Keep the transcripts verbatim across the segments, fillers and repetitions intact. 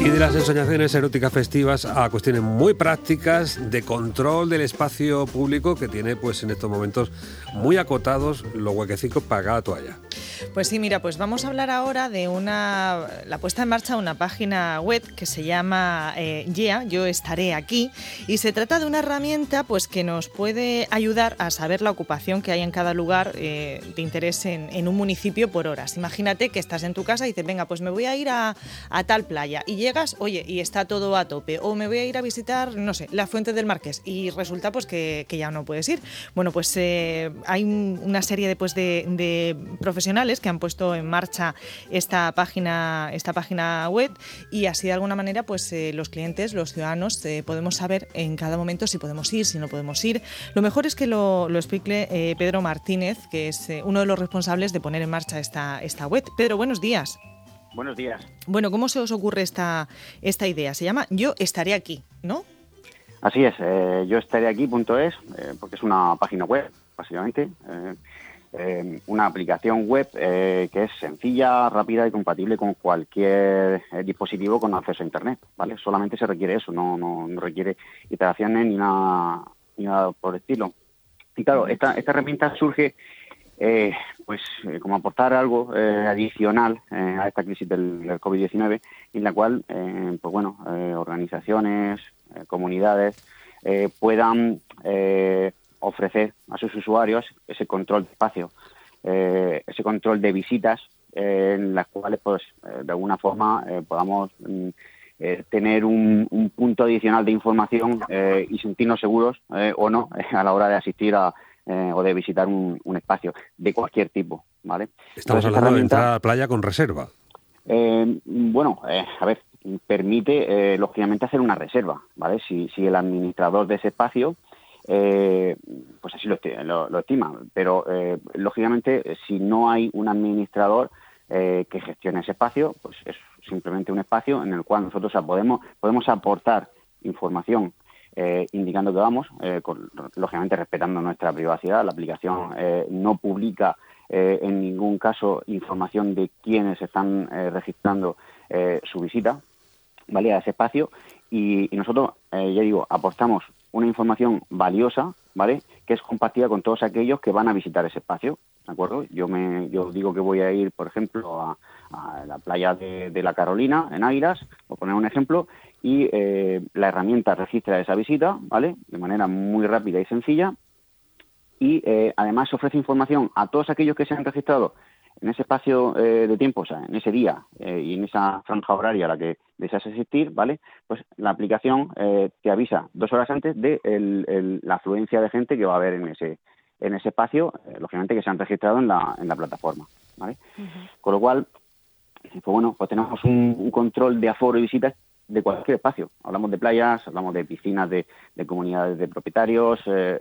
Y de las ensoñaciones eróticas festivas a cuestiones muy prácticas de control del espacio público que tiene, pues en estos momentos, muy acotados los huequecicos para cada toalla. Pues sí, mira, pues vamos a hablar ahora de una la puesta en marcha de una página web que se llama eh, Yeah, Yo Estaré Aquí, y se trata de una herramienta pues que nos puede ayudar a saber la ocupación que hay en cada lugar eh, de interés en, en un municipio por horas. Imagínate que estás en tu casa y dices, venga, pues me voy a ir a, a tal playa, y llegas, oye, y está todo a tope, o me voy a ir a visitar, no sé, la Fuente del Marqués, y resulta pues que, que ya no puedes ir. Bueno, pues eh, hay un, una serie de, pues, de, de profesionales que han puesto en marcha esta página, esta página web, y así de alguna manera pues eh, los clientes, los ciudadanos, eh, podemos saber en cada momento si podemos ir, si no podemos ir. Lo mejor es que lo, lo explique eh, Pedro Martínez, que es eh, uno de los responsables de poner en marcha esta, esta web. Pedro, buenos días. Buenos días. Bueno, ¿cómo se os ocurre esta, esta idea? Se llama Yo Estaré Aquí, ¿no? Así es, eh, yo estaré aquí punto es, eh, porque es una página web, básicamente, eh, eh, una aplicación web eh, que es sencilla, rápida y compatible con cualquier eh, dispositivo con acceso a Internet, ¿vale? Solamente se requiere eso, no, no, no requiere iteraciones ni nada, ni nada por el estilo. Y claro, esta, esta herramienta surge eh, pues eh, como aportar algo eh, adicional eh, a esta crisis del, del COVID diecinueve, en la cual, eh, pues bueno, eh, organizaciones, eh, comunidades eh, puedan eh, ofrecer a sus usuarios ese control de espacio, eh, ese control de visitas, eh, en las cuales, pues, eh, de alguna forma eh, podamos mm, eh, tener un, un punto adicional de información eh, y sentirnos seguros eh, o no eh, a la hora de asistir a eh, o de visitar un, un espacio de cualquier tipo, ¿vale? Estamos Entonces, hablando de entrar a la playa con reserva. Eh, bueno, eh, a ver, permite, eh, lógicamente, hacer una reserva, ¿vale? Si, si el administrador de ese espacio Eh, pues así lo, lo, lo estima, pero eh, lógicamente si no hay un administrador eh, que gestione ese espacio, pues es simplemente un espacio en el cual nosotros podemos, podemos aportar información eh, indicando que vamos, eh, con, lógicamente respetando nuestra privacidad. La aplicación eh, no publica eh, en ningún caso información de quiénes están eh, registrando eh, su visita, ¿vale?, a ese espacio, y, y nosotros, eh, ya digo, aportamos una información valiosa, ¿vale?, que es compartida con todos aquellos que van a visitar ese espacio, ¿de acuerdo? Yo me yo digo que voy a ir, por ejemplo, a, a la playa de, de La Carolina, en Águilas, por poner un ejemplo, y eh, la herramienta registra esa visita, ¿vale?, de manera muy rápida y sencilla, y eh, además ofrece información a todos aquellos que se han registrado en ese espacio eh, de tiempo, o sea, en ese día eh, y en esa franja horaria a la que deseas asistir, ¿vale? Pues la aplicación eh, te avisa dos horas antes de el, el, la afluencia de gente que va a haber en ese en ese espacio, eh, lógicamente que se han registrado en la en la plataforma, ¿vale? Uh-huh. Con lo cual, pues bueno, pues tenemos un, un control de aforo y visitas de cualquier espacio. Hablamos de playas, hablamos de piscinas de, de comunidades de propietarios, eh,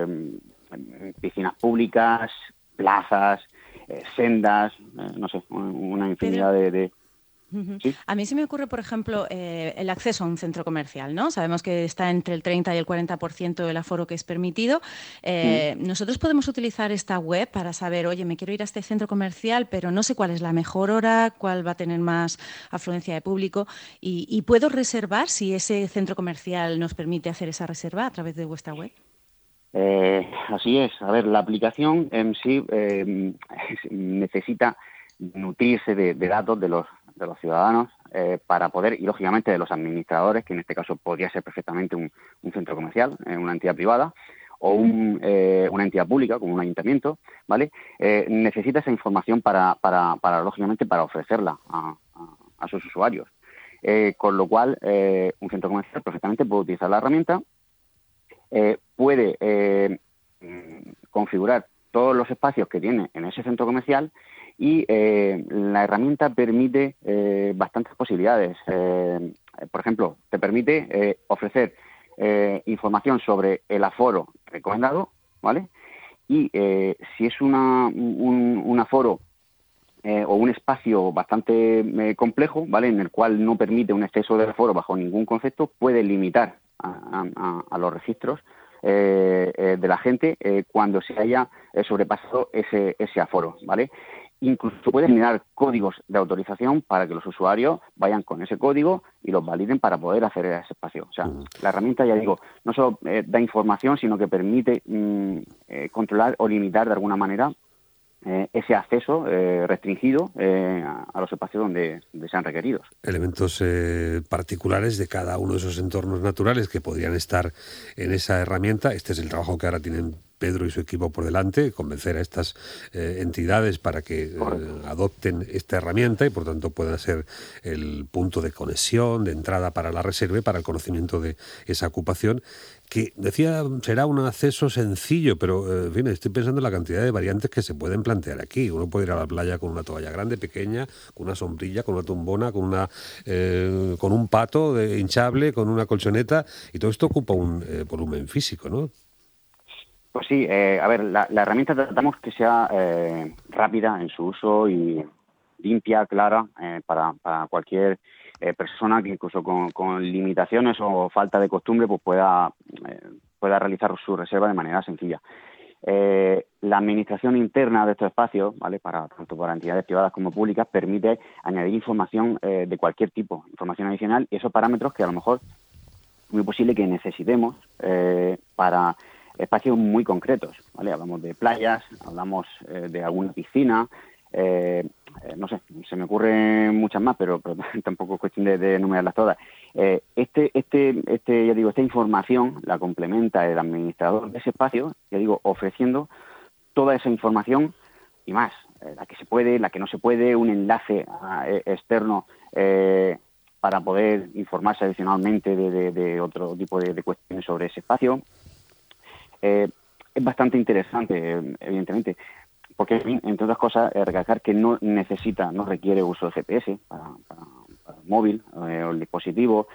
eh, piscinas públicas, plazas, Eh, sendas, eh, no sé, una infinidad de... de... Uh-huh. ¿Sí? A mí se me ocurre, por ejemplo, eh, el acceso a un centro comercial, ¿no? Sabemos que está entre el treinta y el cuarenta por ciento del aforo que es permitido. Eh, uh-huh. Nosotros podemos utilizar esta web para saber, oye, me quiero ir a este centro comercial, pero no sé cuál es la mejor hora, cuál va a tener más afluencia de público, y, y ¿puedo reservar si ese centro comercial nos permite hacer esa reserva a través de vuestra web? Eh, así es. A ver, la aplicación en sí eh, necesita nutrirse de, de datos de los de los ciudadanos eh, para poder, y lógicamente de los administradores, que en este caso podría ser perfectamente un, un centro comercial, eh, una entidad privada, o un, eh, una entidad pública, como un ayuntamiento, ¿vale? Eh, necesita esa información para, para, para lógicamente, para ofrecerla a, a, a sus usuarios. Eh, con lo cual, eh, un centro comercial perfectamente puede utilizar la herramienta. Eh, puede eh, configurar todos los espacios que tiene en ese centro comercial, y eh, la herramienta permite eh, bastantes posibilidades. Eh, por ejemplo, te permite eh, ofrecer eh, información sobre el aforo recomendado, ¿vale? Y eh, si es una, un, un aforo eh, o un espacio bastante eh, complejo, ¿vale?, en el cual no permite un exceso de aforo bajo ningún concepto, puede limitar A, a, a los registros eh, eh, de la gente eh, cuando se haya eh, sobrepasado ese, ese aforo, ¿vale? incluso puede generar códigos de autorización para que los usuarios vayan con ese código y los validen para poder acceder a ese espacio. O sea, uh-huh. la herramienta, ya digo, no solo eh, da información, sino que permite mm, eh, controlar o limitar de alguna manera Eh, ese acceso eh, restringido eh, a, a los espacios donde, donde sean requeridos. Elementos eh, particulares de cada uno de esos entornos naturales que podrían estar en esa herramienta. Este es el trabajo que ahora tienen Pedro y su equipo por delante, convencer a estas eh, entidades para que eh, adopten esta herramienta y por tanto puedan ser el punto de conexión, de entrada para la reserva y para el conocimiento de esa ocupación, que decía será un acceso sencillo, pero eh, en fin, estoy pensando en la cantidad de variantes que se pueden plantear aquí. Uno puede ir a la playa con una toalla grande, pequeña, con una sombrilla, con una tumbona, con una eh, con un pato de hinchable, con una colchoneta, y todo esto ocupa un eh, volumen físico, ¿no? Pues sí, eh, a ver, la, la herramienta tratamos que sea eh, rápida en su uso y limpia, clara, eh, para, para cualquier eh, persona que incluso con, con limitaciones o falta de costumbre pues pueda, eh, pueda realizar su reserva de manera sencilla. Eh, la administración interna de estos espacios, ¿vale?, para tanto para entidades privadas como públicas, permite añadir información eh, de cualquier tipo, información adicional, y esos parámetros que a lo mejor es muy posible que necesitemos eh, para espacios muy concretos, ¿vale? Hablamos de playas, hablamos eh, de alguna piscina, eh, eh, no sé, se me ocurren muchas más, pero, pero tampoco es cuestión de, de enumerarlas todas. Eh, este, este, este, ya digo, esta información la complementa el administrador de ese espacio, ya digo, ofreciendo toda esa información y más, eh, la que se puede, la que no se puede, un enlace a, eh, externo eh, para poder informarse adicionalmente de, de, de otro tipo de, de cuestiones sobre ese espacio. Eh, es bastante interesante, evidentemente, porque, entre otras cosas, eh, recalcar que no necesita, no requiere uso de G P S para, para, para el móvil eh, o el dispositivo.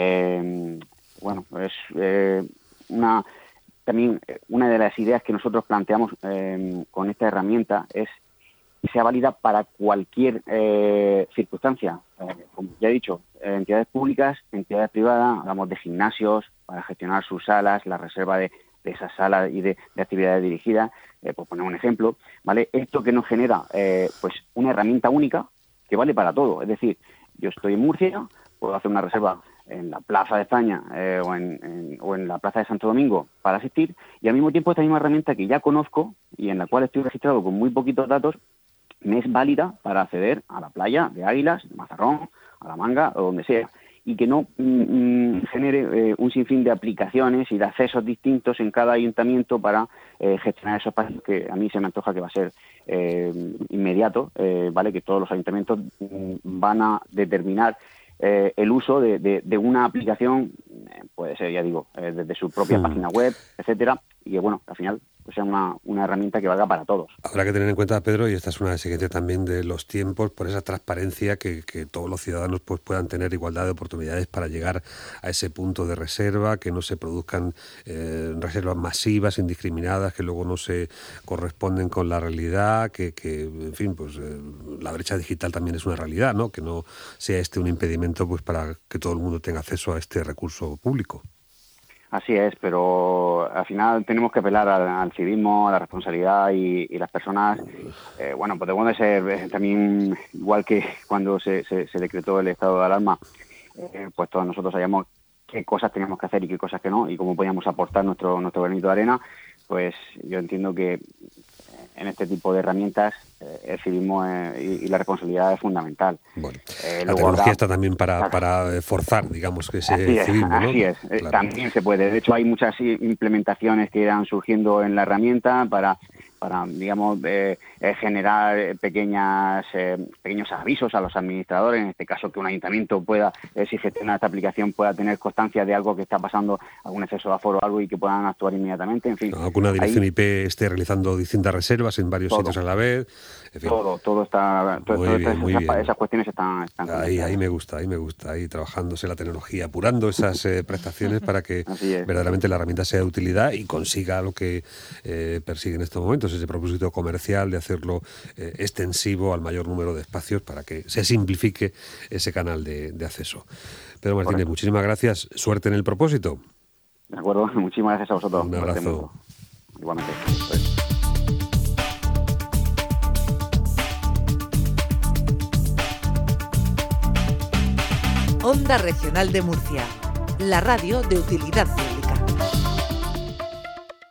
Eh, bueno, es eh, una también una de las ideas que nosotros planteamos eh, con esta herramienta es que sea válida para cualquier eh, circunstancia. Eh, como ya he dicho, eh, entidades públicas, entidades privadas, hablamos de gimnasios para gestionar sus salas, la reserva de de esas salas y de, de actividades dirigidas, eh, por poner un ejemplo, ¿vale? Esto que nos genera eh, pues una herramienta única que vale para todo. Es decir, yo estoy en Murcia, puedo hacer una reserva en la Plaza de España eh, o, en, en, o en la Plaza de Santo Domingo para asistir, y al mismo tiempo esta misma herramienta que ya conozco y en la cual estoy registrado con muy poquitos datos, me es válida para acceder a la playa de Águilas, de Mazarrón, a La Manga o donde sea, y que no mm, genere eh, un sinfín de aplicaciones y de accesos distintos en cada ayuntamiento para eh, gestionar esos espacios, que a mí se me antoja que va a ser eh, inmediato, eh, ¿vale? Que todos los ayuntamientos mm, van a determinar eh, el uso de, de, de una aplicación, eh, puede ser, ya digo, eh, desde su propia sí. página web, etcétera, y que, bueno, al final pues sea una, una herramienta que valga para todos. Habrá que tener en cuenta, Pedro, y esta es una exigencia también de los tiempos, por esa transparencia, que, que todos los ciudadanos pues puedan tener igualdad de oportunidades para llegar a ese punto de reserva, que no se produzcan eh, reservas masivas, indiscriminadas, que luego no se corresponden con la realidad, que, que en fin, pues eh, la brecha digital también es una realidad, ¿no? Que no sea este un impedimento pues para que todo el mundo tenga acceso a este recurso público. Así es, pero al final tenemos que apelar al, al civismo, a la responsabilidad y, y las personas, eh, bueno, pues debemos de ser eh, también, igual que cuando se, se, se decretó el estado de alarma, eh, pues todos nosotros sabíamos qué cosas teníamos que hacer y qué cosas que no, y cómo podíamos aportar nuestro, nuestro granito de arena. Pues yo entiendo que en este tipo de herramientas eh, el civismo eh, y, y la responsabilidad es fundamental. Bueno, eh, la tecnología habrá, está también para, para forzar, digamos, que ese así es, civismo, ¿no? Así es, claro. También se puede. De hecho, hay muchas implementaciones que irán surgiendo en la herramienta para, para digamos, eh, eh, generar pequeñas eh, pequeños avisos a los administradores, en este caso que un ayuntamiento pueda, eh, si gestiona esta aplicación, pueda tener constancia de algo que está pasando, algún exceso de aforo o algo, y que puedan actuar inmediatamente, en fin. Alguna dirección ahí, I P esté realizando distintas reservas en varios todo, sitios a la vez. En fin. Todo, todo está, todo, muy bien, esas, muy esas, bien. esas cuestiones están, están ahí, ahí me gusta, ahí me gusta, ahí trabajándose la tecnología, apurando esas eh, prestaciones para que verdaderamente la herramienta sea de utilidad y consiga lo que eh, persigue en estos momentos, ese propósito comercial de hacerlo eh, extensivo al mayor número de espacios para que se simplifique ese canal de, de acceso. Pedro Martínez, Correcto. Muchísimas gracias, suerte en el propósito. De acuerdo, muchísimas gracias a vosotros. Un abrazo. Igualmente. Onda Regional de Murcia, la radio de utilidad pública.